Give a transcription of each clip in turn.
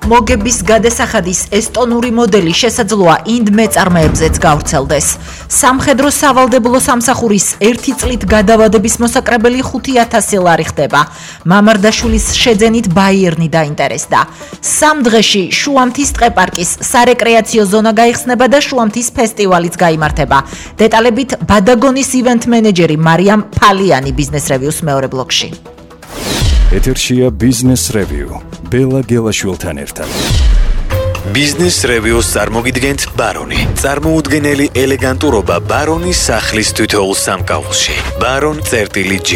მოგების გადასახადის ესტონური მოდელი შესაძლოა ინდ მეწარმეებზეც გავრცელდეს. სამხედრო სავალდებულო სამსახურის 1 წლით გადავადების მოსაკრებელი 5,000 ლარი ხდება. მამარდაშვილის შეძენით ბაიერნი დაინტერესდა. 3 დღეში შუამთის ტყეპარკის სარეკრეაციო ზონა გაიხსნება და შუამთის ფესტივალიც გაიმართება. დეტალებით ბადაგონის ივენთ მენეჯერი მარიამ ფალიანი ბიზნეს რევიუს მეორე ბლოკში. ეთერშია ბიზნეს რევიუ ბელა გელაშვილთან ერთად. ბიზნეს რევიუს წარმოგიდგენთ ბარონი. წარმოუდგენელი ელეგანტურობა ბარონის სახლის თითოეულ სამკაულში. baron.g.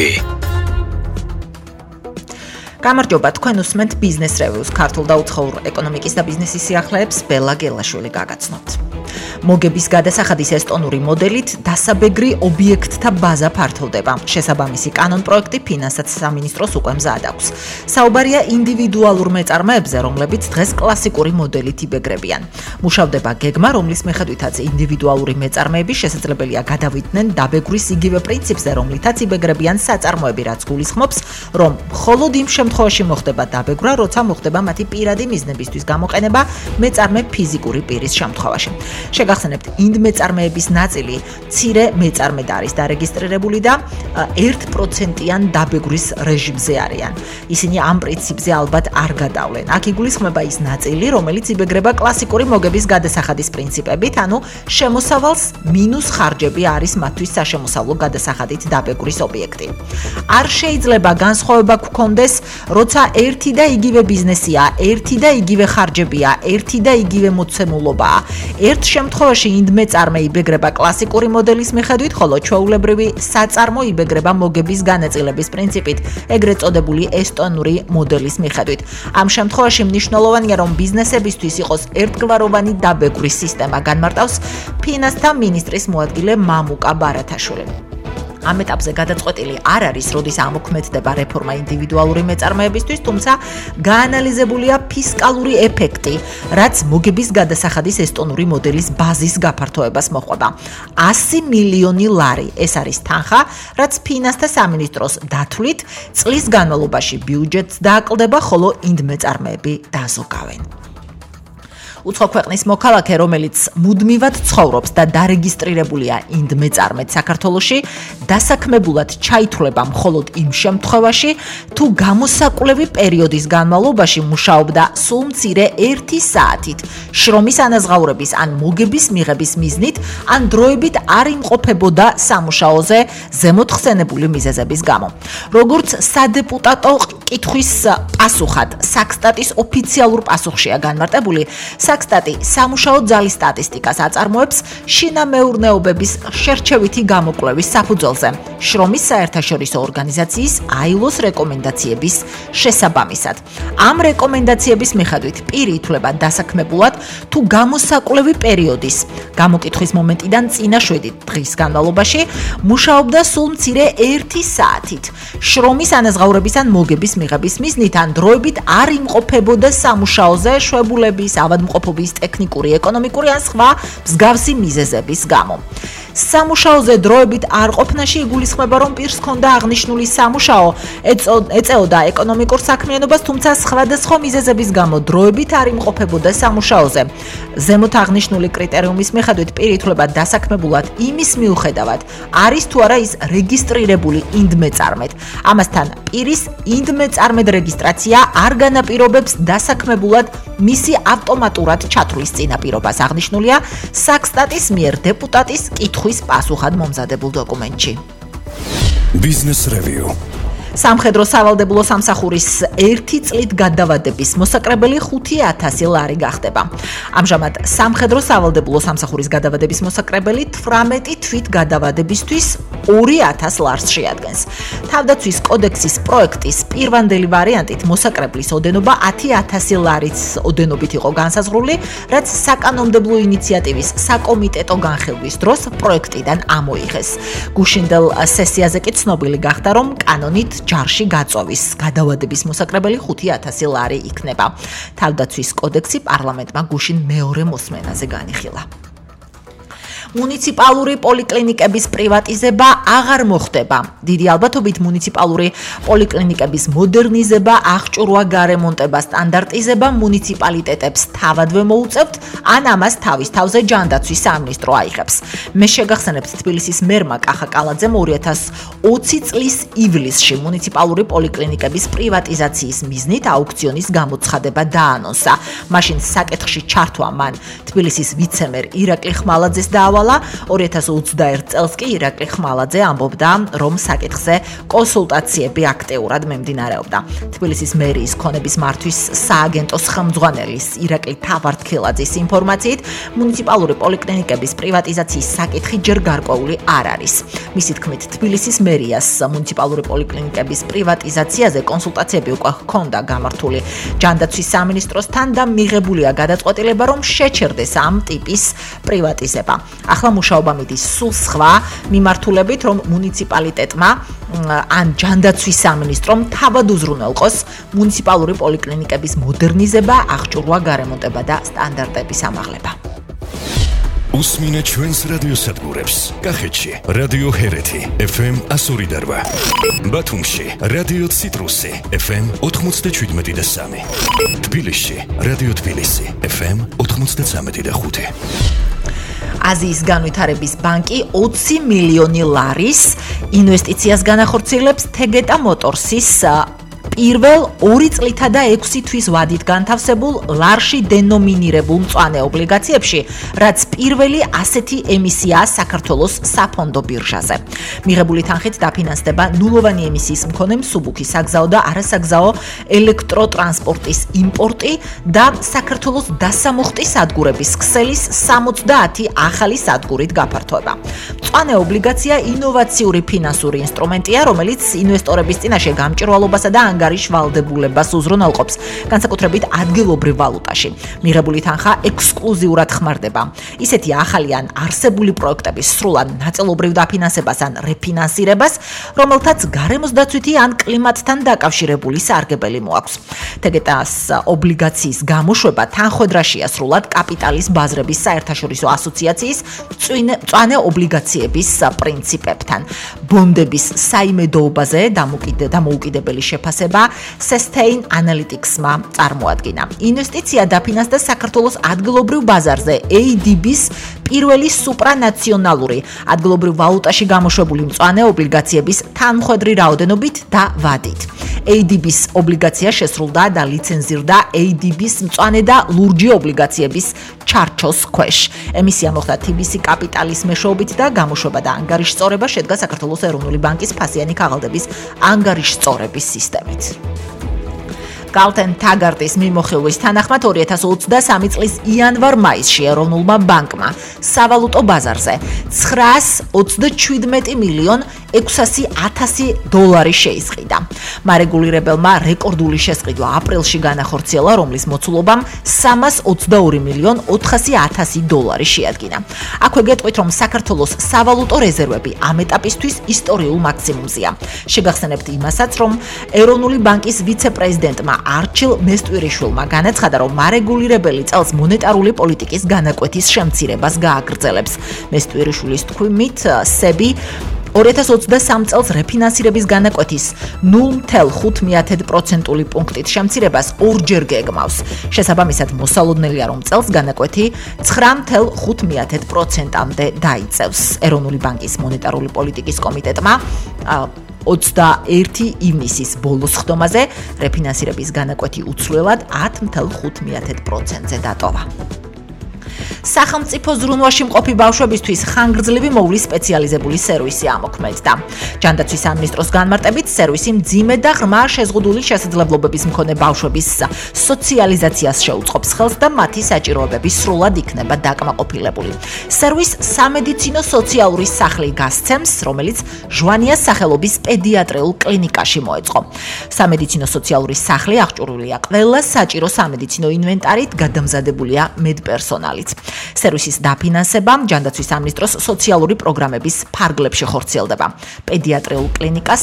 გამარჯობა, თქვენ უსმენთ ბიზნეს რევიუს ქართულ და უცხოურ ეკონომიკის და ბიზნესის სიახლეებს ბელა გელაშვილი გაგაცნობთ. მოგების გადასახადის ესტონური მოდელით დასაბეგრი ობიექტთა ბაზა ფართოვდება. შესაბამისი კანონ პროექტი ფინანსთა სამინისტროს უკვე მზად აქვს. საუბარია ინდივიდუალურ მეწარმეებზე, რომლებიც დღეს კლასიკური მოდელით იბეგრებიან. მუშავდება გეგმა, რომლის მიხედვითაც ინდივიდუალური მეწარმეები შესაძლებელია გადავიდნენ დაბეგრის იგივე პრინციპზე, რომლითაც იბეგრებიან საწარმოები, რაც გულისხმობს, რომ მხოლოდ იმ შემთხვევაში მოხდება დაბეგრა, როცა მოხდება მათი პირადი მიზნებისთვის გამოყენება მეწარმე ფიზიკური პირის შემთხვევაში. შეგახსენებთ, ინდ მეწარმეების ნაწილი მცირე მეწარმედ არის დარეგისტრირებული და 1%-იან დაბეგრის რეჟიმზე არიან. ისინი ამ პრინციპზე ალბათ არ გადავლენ. აქ იგულისხმება ის ნაწილი, რომელიც იბეგრება კლასიკური მოგების გადასახადის პრინციპებით, ანუ შემოსავალს მინუს ხარჯები არის მათთვის საშემოსავლო გადასახადით დაბეგრის ობიექტი. არ შეიძლება განსხვავება გქონდეს, როცა ერთი და იგივე ბიზნესია, ერთი და იგივე ხარჯებია, ერთი და იგივე მოცემულობაა. ერთ შემთხვევაში ინდ მეწარმე იბეგრება კლასიკური მოდელის მიხედვით, ხოლო ჩვეულებრივი საწარმო იბეგრება მოგების განაწილების პრინციპით, ეგრეთ წოდებული ესტონური მოდელის მიხედვით. ამ შემთხვევაში მნიშვნელოვანია, რომ ბიზნესებისთვის იყოს ერთგვაროვანი დაბეგრის სისტემა, განმარტავს ფინანსთა მინისტრის მოადგილე მამუკა ბარათაშვილი. ამ ეტაპზე გადაწყვეტილი არ არის, როდის ამოქმედდება რეფორმა ინდივიდუალური მეწარმეებისთვის, თუმცა გაანალიზებულია ფისკალური ეფექტი, რაც მოგების გადასახადის ესტონური მოდელის ბაზის გაფართოებას მოჰყვება. 100 მილიონი ლარი, ეს არის თანხა, რაც ფინანსთა სამინისტროს დათვლით წლის განმავლობაში ბიუჯეტს დააკლდება, ხოლო ინდ მეწარმეები დაზოგავენ. უცხო ქვეყნის მოქალაქე, რომელიც მუდმივად ცხოვრობს და დარეგისტრირებულია ინდ მეწარმედ საქართველოში, დასაქმებულად ჩაითვლება მხოლოდ იმ შემთხვევაში, თუ გამოსაკვლევი პერიოდის განმავლობაში მუშაობდა სულ მცირე 1 საათით, შრომის ანაზღაურების ან მოგების მიღების მიზნით, ან დროებით არ იმყოფებოდა სამუშაოზე ზემოთ ხსენებული მიზეზების გამო. როგორც სადეპუტატო კითხვის პასუხად, საქსტატის ოფიციალურ პასუხშია განმარტებული, საქსტატი სამუშაო ძალის სტატისტიკას აწარმოებს შინამეურნეობების შერჩევითი გამოკვლევის საფუძველზე, შრომის საერთაშორისო ორგანიზაციის ILO-ს რეკომენდაციების შესაბამისად. ამ რეკომენდაციების მიხედვით პირი ითვლება დასაქმებულად, თუ გამოსაკვლევი პერიოდის, გამოკითხვის მომენტიდან წინა 7 დღის განმავლობაში მუშაობდა სულ მცირე 1 საათით, შრომის ანაზღაურების ან მოგების მიღების მიზნით, ან დროებით არ იმყოფებოდა სამუშაოზე შვებულების, ავადმყოფობის, ტექნიკური, ეკონომიკური ან სხვა მსგავსი მიზეზების გამო. სამუშაოზე დროებით არ ყოფნაში იგულისხმება, რომ პირს ჰქონდა აღნიშნული სამუშაო, ეწეოდა ეკონომიკურ საქმიანობას, თუმცა სხვადასხვა მიზეზების გამო დროებით არ იმყოფებოდა სამუშაოზე. ზემოთ აღნიშნული კრიტერიუმის მიხედვით პირი ითვლება დასაქმებულად იმის მიუხედავად, არის თუ არა ის რეგისტრირებული ინდ მეწარმედ. ამასთან პირის ინდ მეწარმედ რეგისტრაცია არ განაპირობებს დასაქმებულად მისი ავტომატურად ჩათვლის წინაპირობას, აღნიშნულია საქსტატის მიერ დეპუტატის კითხვის პასუხად მომზადებულ დოკუმენტში. ბიზნეს რევიუ. სამხედრო სავალდებულო სამსახურის 1 წლით გადავადების მოსაკრებელი 5,000 ლარი გახდება. ამჟამად სამხედრო სავალდებულო სამსახურის გადავადების მოსაკრებელი 18 თვით გადავადებისთვის 2,000 ლარს შეადგენს. თავდაცვის კოდექსის პროექტის პირვანდელი ვარიანტით მოსაკრებლის ოდენობა 10,000 ლარის ოდენობით იყო განსაზღვრული, რაც საკანონმდებლო ინიციატივის საკომიტეტო განხილვის დროს პროექტიდან ამოიღეს. გუშინდელ სესიაზე კი ცნობილი გახდა, რომ კანონით ჯარში გაწოვის გადავადების მოსაკრებელი 5,000 ლარი იქნება. თავდაცვის კოდექსი პარლამენტმა გუშინ მეორე მოსმენაზე განიხილა. მუნიციპალური პოლიკლინიკების პრივატიზება აღარ მოხდება. დიდი ალბათობით მუნიციპალური პოლიკლინიკების მოდერნიზება, აღჭურვა, გარემონტება, სტანდარტიზება მუნიციპალიტეტებს თავადვე მოუწევთ, ან ამას თავის თავზე ჯანდაცვის სამინისტრო აიღებს. მე შეგახსენებთ თბილისის მერმა კახა კალაძემ 2020 წლის ივლისში მუნიციპალური პოლიკლინიკების პრივატიზაციის მიზნით აუქციონის გამოცხადება დაანონსა. მაშინ საკითხში ჩართვა მან თბილისის ვიცემერ ირაკლი ხმალაძეს დაავალა. 2021 წელს კი ირაკლი ხმალაძე ამბობდა, რომ საკითხზე კონსულტაციები აქტიურად მიმდინარეობდა. თბილისის მერიის ქონების მართვის სააგენტოს ხელმძღვანელის ირაკლი თავართქილაძის ინფორმაციით, მუნიციპალური პოლიკლინიკების პრივატიზაციის საკითხი ჯერ გარკვეული არ არის. მისი თქმით, თბილისის მერიას მუნიციპალური პოლიკლინიკების პრივატიზაციაზე კონსულტაციები უკვე ჰქონდა გამართული ჯანდაცვის სამინისტროსთან და მიღებულია გადაწყვეტილება, რომ შეჩერდეს ამ ტიპის პრივატიზება. ახლა მუშაობა მიდის სულ სხვა მიმართულებით, რომ მუნიციპალიტეტმა ან ჯანდაცვის სამინისტრომ თავად უზრუნველყოს მუნიციპალური პოლიკლინიკების მოდერნიზება, აღჭურვა, გარემონტება და სტანდარტების ამაღლება. უსმინეთ ჩვენს რადიოსადგურებს. კახეთში რადიო ჰერეთი FM 102.8, ბათუმში რადიო ციტრუსი FM 97.3, თბილისში რადიო თბილისი FM 93.5. აზიის განვითარების ბანკი 20 მილიონი ლარის ინვესტიციას განახორციელებს თეგეტა მოტორსის პირველ 2 წლითა და 6 თვის ვადით განთავსებულ ლარში დენომინირებულ მწვანე ობლიგაციებში, რაც პირველი ასეთი ემისიაა საქართველოს საფონდო ბირჟაზე. მიღებული თანხით დაფინანსდება ნულოვანი ემისიის მქონე მსუბუქი საგზაო და არასაგზაო ელექტროტრანსპორტის იმპორტი და საქართველოს დასამუხტი სადგურების ქსელის 70 ახალი სადგურით გაფართოება. მწვანე ობლიგაცია ინოვაციური ფინანსური ინსტრუმენტია, რომელიც ინვესტორების წინაშე გამჭირვალობასა და ანგარიშ ვალდებულებას უზრუნველყოფს, განსაკუთრებით ადგილობრივ ვალუტაში. მიღებული თანხა ექსკლუზიურად ხმარდება. ისეთი ახალი ან არსებული პროექტების სრულად ნაწილობრივ დაფინანსებას ან რეფინანსირებას, რომელთაც გარემოს დაცვითი ან კლიმატთან დაკავშირებული სარგებელი მოაქვს. თეგეტას ობლიგაციის გამოშვება თანხმედრაშია სრულად კაპიტალის ბაზრების საერთაშორისო ასოციაციის მწვანე ობლიგაციების პრინციპებთან. ბონდების საიმედოობაზე დამოუკიდებელი შეფასება Sustain Analytics-მა წარმოადგინა. ინვესტიცია დაფინანსდა საქართველოს ადგილობრივ ბაზარზე ADB-ს პირველი სუპრანაციონალური ადგილობრივ ვალუტაში გამოშვებული მწვანე ობლიგაციების თანმხვედრი რაოდენობით და ვადით. ADB-ს ობლიგაცია შესრულდა და ლიცენზირდა ADB-ს მწვანე და ლურჯი ობლიგაციების ჩარჩოს ქვეშ. ემისია მოხდა TBC კაპიტალის მეშვეობით და გამოშვება და ანგარიშწორება შედგა საქართველოს ეროვნული ბანკის ფასიანი ქაღალდების ანგარიშწორების სისტემით. Galten Tagartis მიმოხილვის თანახმად 2023 წლის იანვარ-მაისში ეროვნულმა ბანკმა სავალუტო ბაზარზე 927 მილიონ 600,000 დოლარი შეისყიდა. მარეგულირებელმა რეკორდული შესყიდვა აპრილში განახორციელა, რომლის მოცულობამ 322 მილიონ 400,000 დოლარი შეადგინა. აქვე გეტყვით, რომ საქართველოს სავალუტო რეზერვები ამ ეტაპისთვის ისტორიულ მაქსიმუმზეა. შეგახსენებთ იმასაც, რომ ეროვნული ბანკის ვიცე-პრეზიდენტმა არჩილ მესტვირიშვილმა განაცხადა, რომ მარეგულირებელი წელს მონეტარული პოლიტიკის განაკვეთის შემცირებას გააგრძელებს. მესტვირიშვილის თქმით, სები 2023 წელს რეფინანსირების განაკვეთის 0.5% პუნქტით შემცირებას ორჯერ გეგმავს. შესაბამისად, მოსალოდნელია, რომ წელს განაკვეთი 9.5%-მდე დაიწევს. ეროვნული ბანკის მონეტარული პოლიტიკის კომიტეტმა 21 ივნისის ბოლოს ხდომაზე რეფინანსირების განაკვეთი უცვლელად 10.5%-ზე დატოვა. სახელმწიფო ზრუნვაში მყოფი ბავშვებისთვის ხანგრძლივი მოვლის სპეციალიზებული სერვისი ამოქმედდა. ჯანდაცვის სამინისტროს განმარტებით, სერვისი მძიმე და ღრმა შეზღუდული შესაძლებლობების მქონე ბავშვების სოციალიზაციას შეუწყობს ხელს და მათი საჭიროებები სრულად იქნება დაკმაყოფილებული. სერვისს სამედიცინო სოციალური სახლი გასცემს, რომელიც ჟვანიას სახელობის პედიატრიულ კლინიკაში მოეწყო. სამედიცინო სოციალური სახლი აღჭურვილია ყველა საჭირო სამედიცინო ინვენტარით, გადამზადებულია მედპერსონალით. სერვისის დაფინანსება ჯანდაცვის სამინისტროს სოციალური პროგრამების ფარგლებში ხორციელდება. პედიატრიულ კლინიკას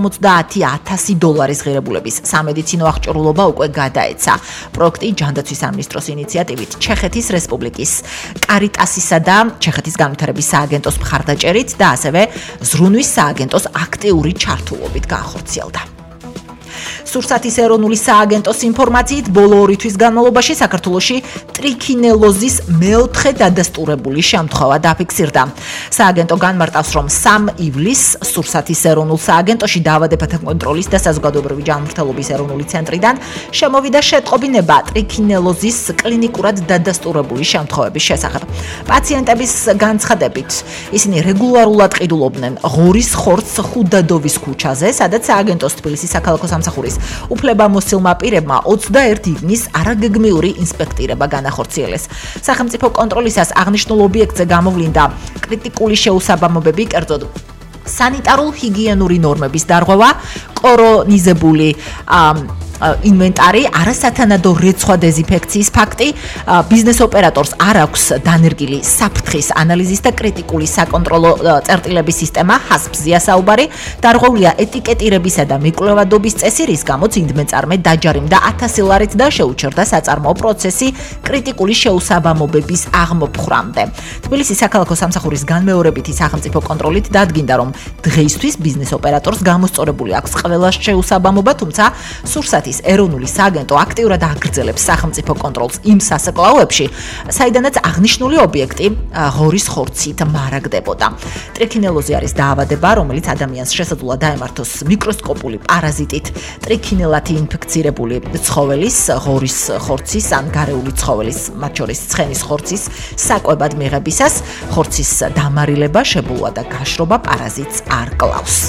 $150,000 ღირებულების სამედიცინო აღჭურვილობა უკვე გადაეცა. პროექტი ჯანდაცვის სამინისტროს ინიციატივით ჩეხეთის რესპუბლიკის კარიტასისა და ჩეხეთის განვითარების სააგენტოს მხარდაჭერით და ასევე ზრუნვის სააგენტოს აქტიური ჩართულობით გაახორციელდა. სურსათის ეროვნული სააგენტოს ინფორმაციით, ბოლო 2 თვის განმავლობაში საქართველოში ტრიქინელოზის მეოთხე დადასტურებული შემთხვევა დაფიქსირდა. სააგენტო განმარტავს, რომ 3 ივლისს სურსათის ეროვნულ სააგენტოში დაავადებათა კონტროლის და საზოგადოებრივი ჯანმრთელობის ეროვნული ცენტრიდან შემოვიდა შეტყობინება ტრიქინელოზის კლინიკურად დადასტურებული შემთხვევების შესახებ. პაციენტების განცხადებით, ისინი რეგულარულად ყიდულობდნენ ღორის ხორცს ხუდადოვის ქუჩაზე, სადაც სააგენტოს თბილისის საქალაქო სამსახურის უფლებამოსილმა პირებმა 21 ივნის არაგეგმიური ინსპექტირება განახორციელეს. სახელმწიფო კონტროლისას აღნიშნულ ობიექტზე გამოვლინდა კრიტიკული შეუსაბამობები, კერძოდ სანიტარულ-ჰიგიენური ნორმების დარღვევა, კორონიზებული ინვენტარი, არასათანადო რეცხვა დეზინფექციის ფაქტი, ბიზნეს ოპერატორს არ აქვს დანერგილი საფრთხის ანალიზის და კრიტიკული საკონტროლო წერტილების სისტემა, HACCP-ზეა საუბარი, დარღვეულია ეტიკეტირებისა და მიკვლევადობის წესი, რის გამოც ინდმეწარმე დაჯარიმდა 1000 ლარით და შეუჩერდა საწარმოო პროცესი კრიტიკული შეუსაბამობების აღმოფხვრამდე. თბილისის საქალაქო სამსახურის განმეორებითი სახელმწიფო კონტროლით დადგინდა, რომ დღეისთვის ბიზნეს ოპერატორს გამოსწორებული აქვს ყველა შეუსაბამობა, თუმცა სურსათის ეროვნული სააგენტო აქტიურად აგრძელებს სახელმწიფო კონტროლს იმ სასაკლაოებში, საიდანაც აღნიშნული ობიექტი ღორის ხორცით მარაგდებოდა. ტრიქინელოზი არის დაავადება, რომელიც ადამიანს შესაძლოა დაემართოს მიკროსკოპული პარაზიტით, ტრიქინელათი ინფექცირებული ცხოველის, ღორის ხორცის ან გარეული ცხოველის, მათ შორის ცხენის ხორცის საკვებად მიღებისას. ხორცის დამარილება, შებულვა და გაშრობა პარაზიტს არ კლავს.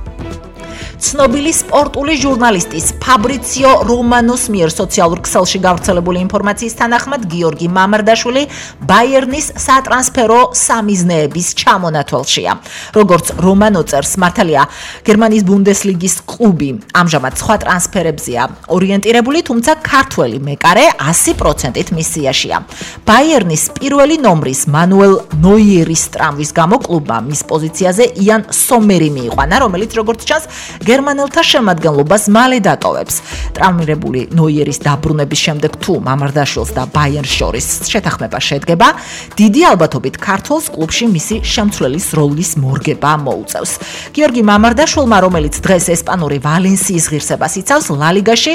ცნობილი სპორტული ჟურნალისტის ფაბრიციო რომანოს მიერ სოციალურ ქსელში გავრცელებული ინფორმაციის თანახმად, გიორგი მამარდაშვილი ბაიერნის სატრანსფერო სამიზნეების ჩამონათვალშია. როგორც რომანო წერს, მართალია, გერმანიის ბუნდესლიგის კლუბი ამჟამად სხვა ტრანსფერებზეა ორიენტირებული, თუმცა ქართველი მეკარე 100%-ით მის სიაშია. ბაიერნის პირველი ნომრის მანუელ ნოიერის ტრამვის გამო კლუბმა მის პოზიციაზე იან სომერი მიიყვანა, რომელიც როგორც ჩანს გერმანელთა შემადგენლობას მალე დატოვებს. ტრამვირებული ნოიერის დაბრუნების შემდეგ თუ მამარდაშვილს და ბაიერნს შორის შეთანხმება შედგება, დიდი ალბათობით ქართველს კლუბში მისი შემცვლელის როლის მორგება მოუწევს. გიორგი მამარდაშვილმა, რომელიც დღეს ესპანური ვალენსიის ღირსებას იცავს, ლა ლიგაში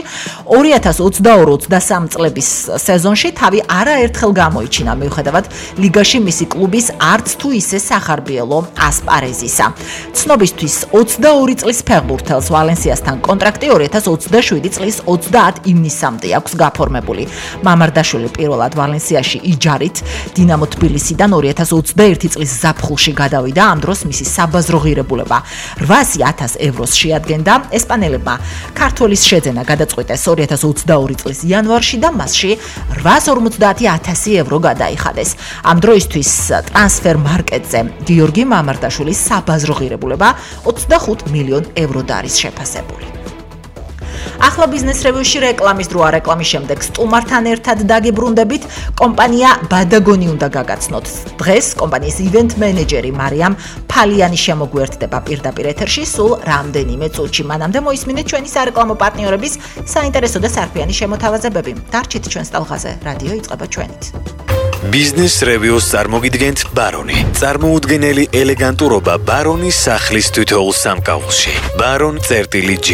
2022-23 წლების სეზონში თავი არაერთხელ გამოიჩინა, მიუხედავად ლიგაში მისი კლუბის არც თუ ისე სახარბიელო ასპარეზისა. ცნობისთვის 22 წლის ფეხბურთელს ვალენსიასთან კონტრაქტი 2027 წლის 30 ივნისამდე აქვს გაფორმებული. მამარდაშვილი პირველად ვალენსიაში იჯარით დინამო თბილისიდან 2021 წლის ზაფხულში გადავიდა. ამ დროს მისი საბაზრო ღირებულება 800,000 ევროს შეადგენდა. ესპანელებმა ქართველის შეძენა გადაწყვიტეს 2022 წლის იანვარში და მასში 850,000 евро გადაიხადეს. ამ დროისთვის ტრანსფერ მარკეტზე გიორგი მამარდაშვილის საბაზრო ღირებულება 25 მილიონ евро არის შეფასებული. ახლა ბიზნეს რევიუში რეკლამის დროა. რეკლამის შემდეგ სტუმართან ერთად დაგებრუნდებით. კომპანია ბადაგონი უნდა გაგაცნოთ. დღეს კომპანიის ივენთ მენეჯერი მარიამ ფალიანი შემოგვერთდება პირდაპირ ეთერში სულ რამდენიმე წუთში. მანამდე მოისმინეთ ჩვენი სარეკლამო პარტნიორების საინტერესო და სარფიანი შემოთავაზებები. დარჩით ჩვენს ტალღაზე. რადიო იწყება ჩვენით. ბიზნეს რევიუს წარმოგიდგენთ ბარონი. წარმოუდგენელი ელეგანტურობა ბარონის სახლის თითოეულ სამკაულში. baron.g.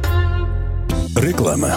რეკლამა.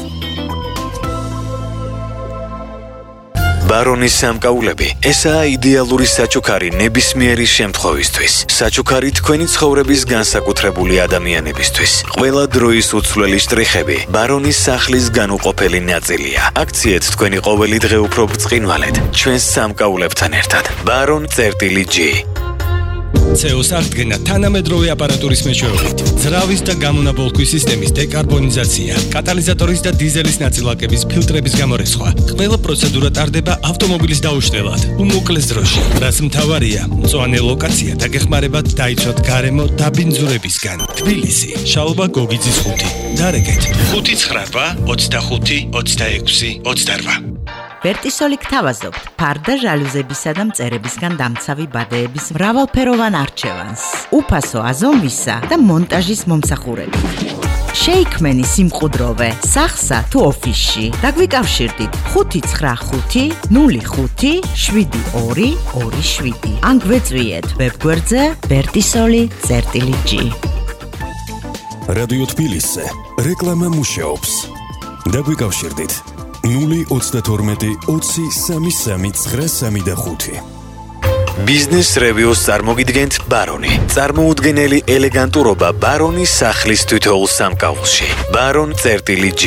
ბარონის სამკაულები ესაა იდეალური საჩუქარი ნებისმიერი შემთხვევისთვის. საჩუქარი თქვენი ცხოვრების განსაკუთრებული ადამიანებისთვის. ყველა დროის უცვლელი შტრიხები ბარონის სახლის განუყოფელი ნაწილია. აქციეთ თქვენი ყოველი დღე უფრო ბრწყინვალედ ჩვენს სამკაულებთან ერთად. baron.g. CO2 აღდგენა თანამედროვე აპარატურის მეშვეობით, ძრავის და გამონაბოლქვის სისტემის დეკარბონიზაცია, კატალიზატორის და დიზელის ნაწილაკების ფილტრების გამორეცხვა. ყველა პროცედურა ტარდება ავტომობილის დაუშლელად, უმოკლეს დროში. რაც მთავარია, მწვანე ლოკაცია დაგეხმარებათ დაიცვათ გარემო დაბინძურებისგან. თბილისი, შალვა გოგიძის 5. დარეკეთ 598 25 26 28. ვერტისოლი გთავაზობთ ფარდა ჟალუზებისა და მწერებისგან დამცავი ბადეების მრავალფეროვან არჩევანს, უფასო აზომვისა და მონტაჟის მომსახურებით. შეიქმენი სიმყუდროვე სახსა თუ ოფისში. დაგვიკავშირდით 595 05 72 27. ან გვეწვიეთ ვებგვერდზე vertisoli.g. რადიო თბილისზე რეკლამა მუშაობს. დაგვიკავშირდით 032 20 33 935. ბიზნეს რევიუს წარმოგიდგენთ ბარონი. წარმოუდგენელი ელეგანტურობა ბარონის სახლის თითოეულ სამკაულში. baron.g.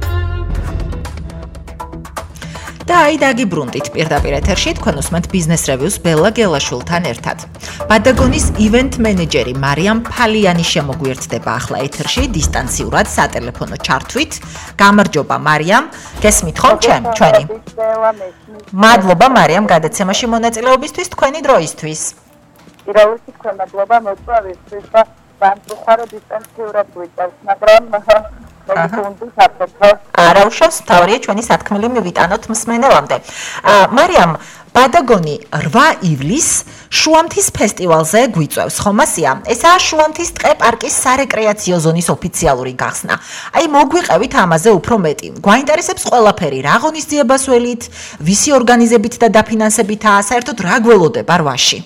და აი დაგიბრუნდით პირდაპირ ეთერში თქვენ უსმენთ ბიზნეს რევიუს ბელა გელაშვილთან ერთად. ბადაგონის ივენთ მენეჯერი მარიამ ფალიანი შემოგვიერთდება ახლა ეთერში დისტანციურად სატელეფონო ჩართვით. გამარჯობა მარიამ, გესმით ხომ ჩვენი? მადლობა მარიამ გადაცემაში მონაწილეობისთვის, თქვენი დროისთვის. პირველში თქვენ მადლობა მოწვევისთვის და ვამწუხარო დისტანციურად გვიწევს, მაგრამ არა უშავს, თავარია ჩვენი სათქმელი მივიტანოთ მსმენელამდე. მარიამ, ბადაგონი 8 ივლისს შუამთის ფესტივალზე გვიწევს, ხომ ასია? ესაა შუამთის ტყე პარკის სარეკრეაციო ზონის ოფიციალური გახსნა. აი მოგვიყევით ამაზე უფრო მეტი. გვაინტერესებს ყველაფერი, რა ღონისძიებას ველით, ვისი ორგანიზებით და დაფინანსებითაა, საერთოდ რა გველოდება რვაში?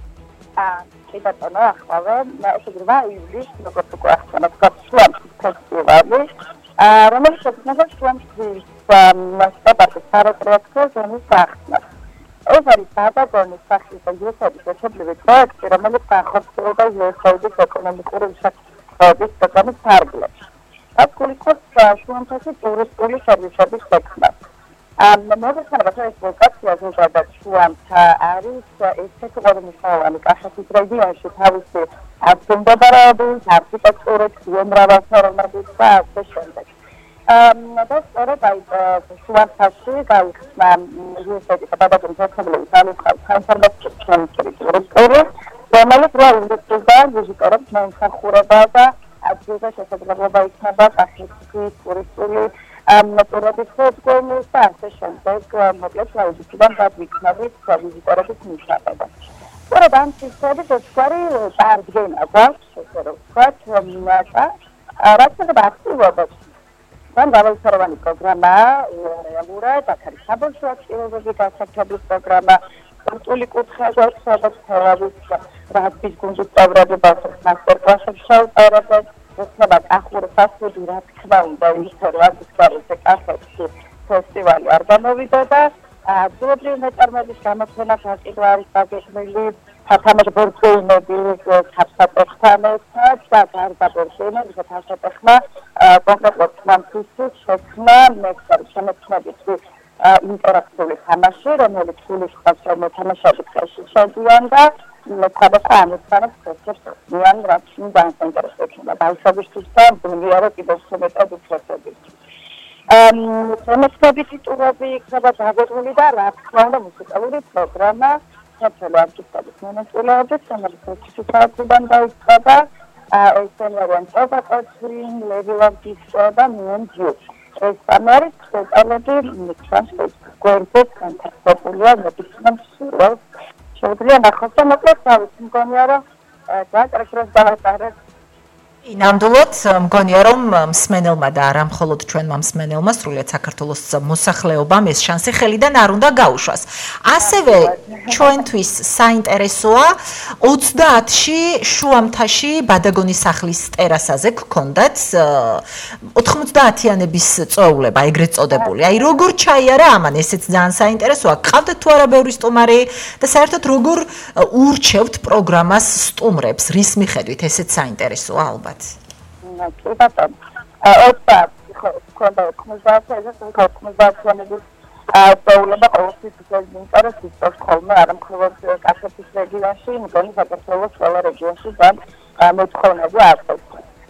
ბატონო, ახლა ეს 8 ივლისს როგორც უკვე ახსენეთ, შუამთის ფესტივალი, რომელიც შექმნა შუამთის პარკის სარეკრეაციო ზონის გახსნა. ეს არის ბადაგონის სახლის და იესოდის ერთობლივი პროექტი, რომელიც განხორციელდა იესოდის ეკონომიკური უსაფრთხოების პროგრამის ფარგლებში. რაც გულისხმობს შუამთის ტურისტული სერვისების შექმნას. მოგესალმებით, ეს ლოკაცია ზოგადად შუამთა არის ერთ-ერთი მნიშვნელოვანი კახეთის რეგიონში თავისი ადგილმდებარეობით, არქიტექტურით, ბიომრავალფეროვნებით და ასე შემდეგ. და სწორედ აი შუამთაში გაიხსნა იესოდის და ბადაგონის ერთობლივი საინფორმაციო ცენტრი, რომელიც რეალიზდება ვიზიტორებს მომსახურება და ადგილზე შესაძლებლობა იქნება კახეთის ტურისტული მოტორების შედგენის და ასე შემდეგ მოკლედ ლაუჯიდან გადვიქნებით ვიზიტორების მისაღება. სწორედ ამ სისტემის ერთგვარი წარდგენა გვაქვს, ესე რომ ვთქვათ, რაც შეეხება აქტივობებს. მან მრავალფეროვანი პროგრამაა, რეალურად აქ არის საბავშვო აქტივობები, გასართობლის პროგრამა, სპორტული კუთხე გვაქვს, სადაც თელავის რაგბის გუნდის წევრები ბავშვებს მასტერკლასებს შეუწევენ. ესება კახური ფასტფუდი, რა თქმა უნდა, ისე რომ ისე კახეთში ფესტივალი არ გამოვიდა და ადგილობრივი მეწარმეების გამოფენა გაყიდვა არის დაგეგმილი საფამous ბორცვეულები საბსატეხთან ერთად და გარდა ბორცვეულების საბსატეხმა კონკრეტულად მამთისთვის შექმნა მექსარი შემოქმედებითი ინტერაქტიული თამაში, რომელიც გულისხმობს მოთამაშეების ხელში შედიან და სხვადასხვა ამოცანებს ხსოვს რაც დაინტერესებდა ბავშვებისთვის და ბუნიარო კიდევ მეტად უფლებებისთვის. შემოქმედებითი ტურები იქნება დაგეგმილი და რა თქმა უნდა მუსიკალური პროგრამა საქართველოს არტისტების მონაწილეობით, რომელიც 6 საათიდან დაიწყება. ესენი არიან პროპაგაცინ, ლევილავდის და მუნჯი. ეს ამერიკ სპეციალები მიწვანს გვერდზე განთავსებულია ნებისმიერ შეუძლია ნახოს და მოკლედ მგონია რომ დააკრეფროს დავატარეთ. ნამდვილად მგონია რომ მსმენელმა და არა მხოლოდ ჩვენმა მსმენელმა სრულიად საქართველოს მოსახლეობამ ეს შანსი ხელიდან არ უნდა გაუშვას. ასევე ჩვენთვის საინტერესოა 30-ში შუამთაში ბადაგონის სახლის ტერასაზე გქონდათ 90-იანების წვეულება, ეგრეთ წოდებული. აი როგორ ჩაიარა ამან, ესეც ძალიან საინტერესოა. გყავდათ თუ არა ბევრი სტუმარი და საერთოდ როგორ ურჩევთ პროგრამას სტუმრებს, რის მიხედვით, ესეც საინტერესოა ალბათ. კი ბატონო. ოცდა ხონდა 90-იანების წვეულება ყოველთვის ინტერესებს ხოლმე არა მხოლოდ კახეთის რეგიონში, მგონი საქართველოს ყველა რეგიონში და მოთხოვნები აქვს.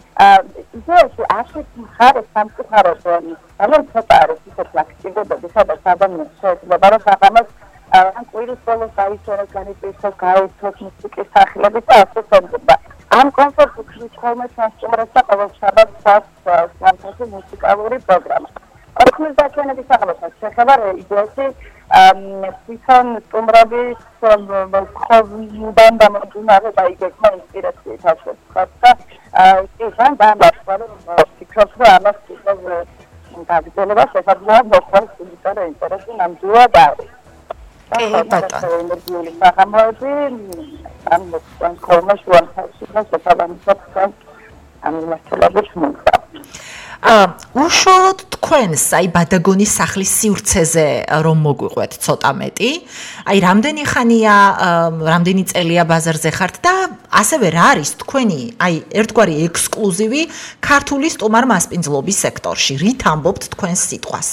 ისე ასეთ მხარეს სამწუხაროდ ამან ცოტა არის ისეთი აქტივობები, სადაც ადამიანს შეიძლება რომ საღამოს ან კვირის ბოლოს დაიცვენოს განიწილოს გაუწოთ მუსიკის სახლები და ასე შემდეგ. ამ კონცერტში ხოლმე სასწაულს და ყოველ შაბათს მუსიკალური პროგრამა. საქმის დაჩვენების აღებასაც შეხება რელიგიაში თვითონ სტუმრების მუდამ დამოუკიდებლად დაიგეგმა ინსპირაციით ასე ვთქვათ და ისან დამასვლა ფიქრობ რომ ამას გაგრძელება შესაძლოა მოხდეს იმიტომ რომ ინტერესი ნამდვილად არის. ენერგიული საღამოები ამ ხოლმე შუა ამ მასშტაბით მოხდა. უშუალოდ თქვენს აი ბადაგონის სახლის სივრცეზე რომ მოგვიყვეთ ცოტა მეტი, აი რამდენი ხანია, რამდენი წელია ბაზარზე ხართ და ასევე რა არის თქვენი აი ერთგვარი ექსკლუზივი ქართული სტუმარ-მასპინძლობის სექტორში, რით ამბობთ თქვენს სიტყვას?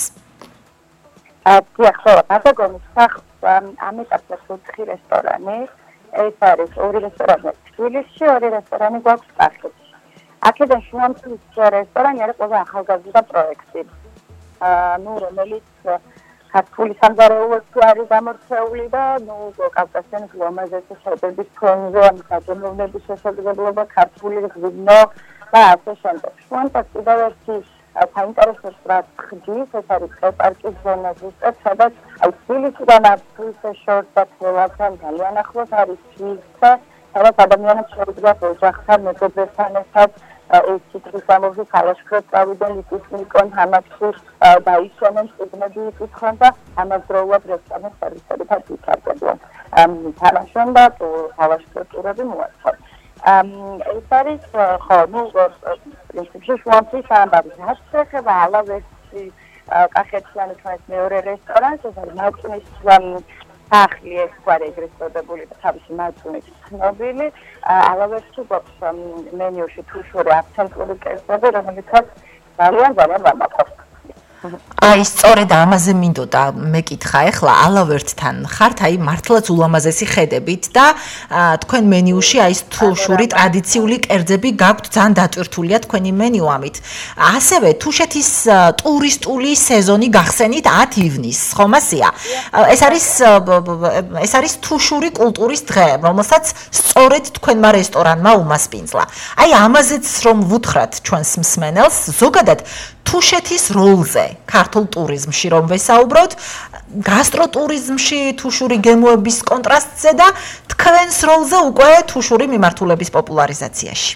ხო, ბადაგონის სახლს ამ ეტაპზე 4 რესტორანი, ეს არის 2 რესტორანი თბილისში, 2 რესტორანი გვაქვს კახეთში. აქედან შუამთის რესტორანი არის ყველა ახალგაზრდა პროექტი. რომელიც ქართული სამზარეულოში არის გამორჩეული და კავკასიონის ლომაზეთის შეერთების ფონზე ამ საჯელოვნების შესაძლებლობა ქართული ღვინო და ასე შემდეგ. შუამთის კიდევ ერთი საინტერესო სტრატეგია ეს არის პარკის ზონა ზუსტად სადაც აი თბილისიდან აფრიკის შორტად ყველასთან ძალიან ახლოს არის თბილისი სადაც ადამიანებს შეუძლიათ ოჯახთან მეგობრებთან ერთად ეს ციტრის ამოვი ქალაშქრებს წავიდნენ იკითხონ თამაში დაისვენენ წიგნები იკითხონ და ამავდროულად რესტორნის სერვისებითაც ვითარდებიან თამაშონ და ქალაშქრები მოაწყობ ეს არის ხო ნუ პრინციპში შუამთის ამბავი რაც შეეხება ალავერტი კახეთიანი ჩვენს მეორე რესტორანს ეს არის მაწუნის სახლი ეს გვარი ეგრეთ წოდებული და თავისი მაწუნით ცნობილი ალავერტში გვაქვს მენიუში თუშური აქცენტური კერძები რომელიცაც ძალიან ვამაყობთ აი სწორედ ამაზე მინდოდა მეკითხა ეხლა ალავერტთან ხართ აი მართლაც ულამაზესი ხედებით და თქვენ მენიუში აი თუშური ტრადიციული კერძები გაქვთ ძალიან დატვირთულია თქვენი მენიუ ამით ასევე თუშეთის ტურისტული სეზონი გახსენით 10 ივნისს ხომ ასია ეს არის თუშური კულტურის დღე რომელსაც სწორედ თქვენმა რესტორანმა უმასპინძლა აი ამაზეც რომ ვუთხრათ ჩვენს მსმენელს ზოგადად თუშეთის როლზე ქართულ ტურიზმში რომ ვესაუბროთ გასტროტურიზმში თუშური გემოების კონტრასტზე და თქვენს როლზე უკვე თუშური მიმართულების პოპულარიზაციაში.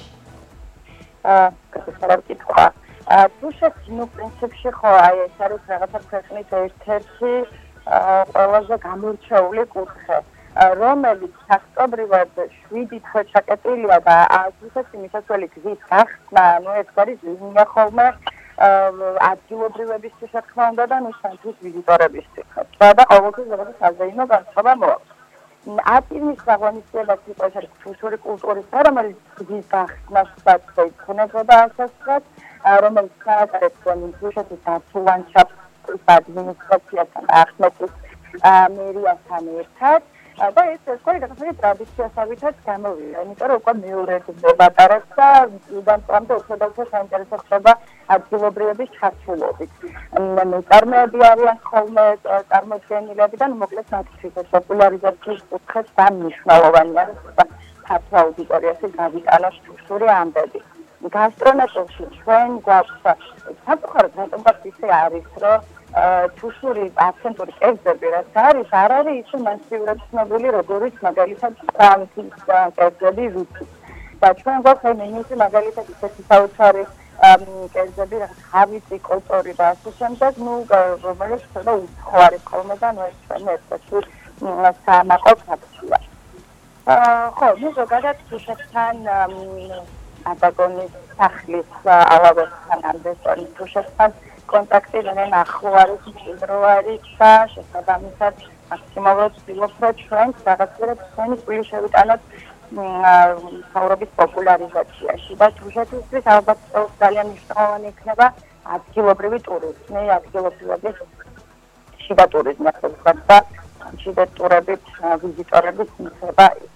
კითხვა. თუშეთი ნუ პრინციპში ხო აი ეს არის რაღაცა ქვეყნის ერთ-ერთი ყველაზე გამორჩეული კუთხე რომელიც ფაქტობრივად 7 თვე ჩაკეტილია და თუშეთი მისასვლელი გზის გახსნა ნუ ეს არის ლინია ხოლმე ადგილობრივებისთვის რა თქმა უნდა და ნუსანთვის ვიზიტორებისთვის. და ყოველთვის რაღაცა საზეიმო განწყობა მოაქვს. ატინის აღონისება ცოტა ის თუშური კულტურის და რომელიც გზის გახსნასაც ექნებოდა ასესაც რომელიც საერთოდ თუშეთის ლანდშაფტის ადმინისტრაციასთან ახმეტის მერიასთან ერთად და ეს სწორედ რაღაცა ტრადიციასავითაც გამოვიდა. იმიტომ რომ უკვე მეორე დაბატარებს და უდან წამდე უფრო და უფრო საინტერესო ხდება ადგილობრივების ჩართულობით. წარმოებები არიან ხოლმე წარმოდგენილები და მოკლედ მათთვის პოპულარიზაციის კუთხეც მნიშვნელოვანი არის ქართულ აუდიტორიაში გავიტანოს თუშური ამბები. გასტრონომიაში ჩვენ გვაქვს საკუთარ რატომაც ისე არის რომ თუშური აქცენტური კერძები რაც არის არ არის ისე მასიურად ცნობილი როგორც მაგალითად ფრანკის კერძები რუსი. და ჩვენ გვაქვს მენიუში მაგალითად ისეთი საოცარი კერძები რაღაც ხავისი კოტორი და ასე შემდეგ ნუ რომელიც ცოტა უცხოარი ხოლმე და ნუ ეს ჩვენ ერთ-ერთი სამაყობ ფაქტორია. ხო, ნუ ზოგადად თუშეთთან ბადაგონის სახლის ალავერტთან ან რესტორნის თუშეთთან კონტაქტი ძალიან ახლო არის, მჭიდრო არის და შესაბამისად მაქსიმალურად ვცდილობთ რომ ჩვენ რაღაცა თქვენი წვლილი შევიტანოთ ცხოვრების პოპულარიზაციაში და თუშეთისთვის ალბათ ძალიან მნიშვნელოვანი იქნება ადგილობრივი ტურიზმი, ადგილობრივების შიდა ტურიზმი ასე ვთქვათ და შიდა ტურებით ვიზიტორების მიღება იქ.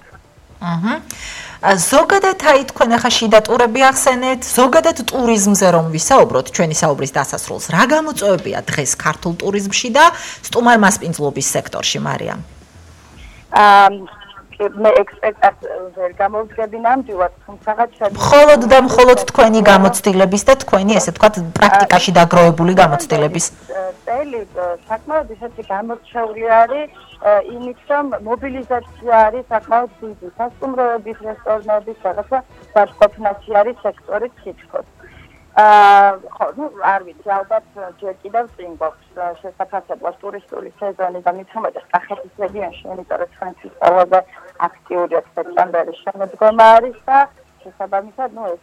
ზოგადად აი თქვენ ახლა შიდა ტურები ახსენეთ, ზოგადად ტურიზმზე რომ ვისაუბროთ ჩვენი საუბრის დასასრულს, რა გამოწვევებია დღეს ქართულ ტურიზმში და სტუმარ-მასპინძლობის სექტორში, მარიამ? მე ექსპექტაციებს ვერ გამოვსგები ნამდვილად, თუმცა მხოლოდ და მხოლოდ თქვენი გამოცდილების და თქვენი ესე ვთქვათ პრაქტიკაში დაგროვებული გამოცდილების წელი საკმაოდ ისეთი გამორჩეული არის იმით, რომ მობილიზაცია არის საკმაოდ დიდი სასტუმროების, რესტორნების, რაღაცა სარწყავი არის სექტორის თითქოს. ხო, არ ვიცი, ალბათ ჯერ კიდევ წინ გვაქვს შესაძლებლობა ტურისტული სეზონი და მithumetes კახეთის რეგიონში, იმიტომ რომ ჩვენთვის ყველაზე აქტიური სექტემბერის შემოდგომა არის და შესაბამისად, ეს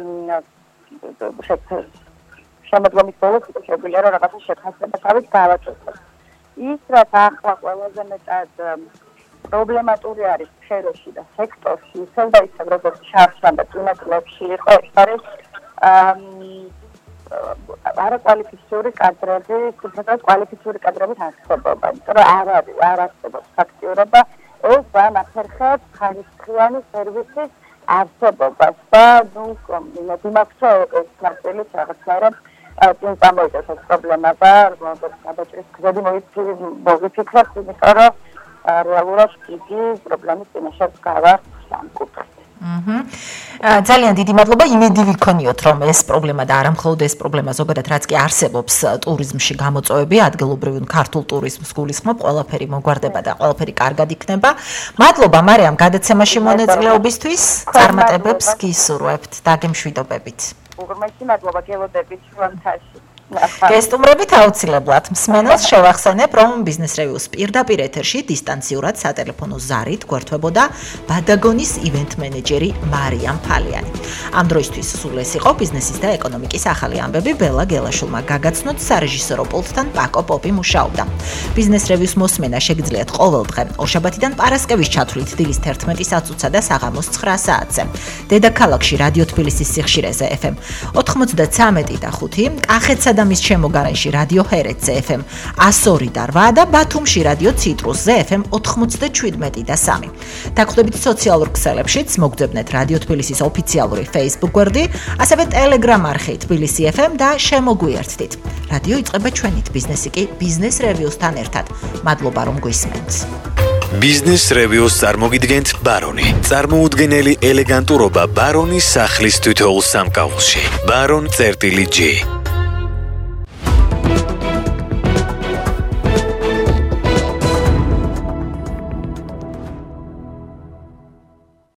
შემოდგომის ბოლოს შეგვიძლია რომ რაღაცა შეფასება თავით გავაკეთოთ. ის რაც ახლა ყველაზე მეტად პრობლემატური არის სფეროში და სექტორში, ისევ და ისევ როგორც შარშან და წინაწლებში იყო, არის არაკვალიფიციური კადრები, თუმცა კვალიფიციური კადრების არსებობა, იმიტომ რომ არ არსებობს ფაქტიურობა ეს განახერხებს ხარისხიანი სერვისის არსებობას და მიმაქვს ეს ნაწილი რაღაცნაირად წინ წამოიდეს ეს პრობლემა და გადაჭრის გზები მოვიფიქროთ, იმიტომ რომ რეალურად დიდი პრობლემის წინაშე გავართ სამკუთხედ. ძალიან დიდი მადლობა. იმედი ვიქონიოთ, რომ ეს პრობლემა და არა მხოლოდ ეს პრობლემა, ზოგადად რაც კი არსებობს ტურიზმში გამოწვევები, ადგილობრივი ქართულ ტურიზმს გულისხმობ, ყველაფერი მოგვარდება და ყველაფერი კარგად იქნება. მადლობა მარიამ გადაცემაში მონაწილეობისთვის. წარმატებებს გისურვებთ. დაგემშვიდობებით. უღრმესი მადლობა გელოდებით შუამთაში. გესტუმრებით აუცილებლად მსმენელს შევახსენებ, რომ ბიზნეს რევიუს პირდაპირ ეთერში დისტანციურად სატელეფონო ზარით გვერდებოდა ბადაგონის ივენთ მენეჯერი მარიამ ფალიანი. ამ დროისთვის სულ ეს იყო ბიზნესის და ეკონომიკის ახალი ამბები. ბელა გელაშვილმა გაგაცნოთ, სარეჟისორო პულტთან პაკო პოპი მუშაობდა. ბიზნეს რევიუს მოსმენა შეგიძლიათ ყოველდღე ორშაბათიდან პარასკევის ჩათვლით დილის 11 საათსა და საღამოს 9 საათზე. დედაქალაქში რადიო თბილისის სიხშირეზე FM 93.5, კახეთსა და მის შემოგარენში რადიო ჰერეთზე FM 102 და 8 და ბათუმში რადიო ციტრუსზე FM 97 და 3. დაგხვდებით სოციალურ ქსელებშიც, მოგძებნეთ რადიო თბილისის ოფიციალური Facebook გვერდი, ასევე Telegram არხი თბილისი FM და შემოგვიერთდით. რადიო იწყება ჩვენით, ბიზნესი კი ბიზნეს რევიუსთან ერთად. მადლობა რომ გვისმენთ. ბიზნეს რევიუს წარმოგიდგენთ ბარონი. წარმოუდგენელი ელეგანტურობა ბარონის სახლის თითოეულ სამკაულში. baron.g